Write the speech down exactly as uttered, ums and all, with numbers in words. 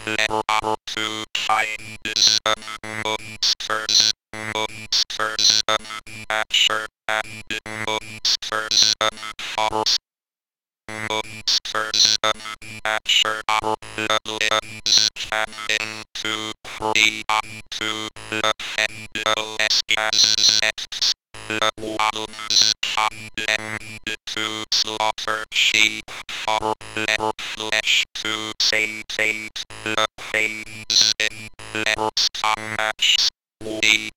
letter to find seven months first months first asher and months first forest months first asher lens fan into free onto the fendel gas the ones condemned to slaughter sheep for their flesh to save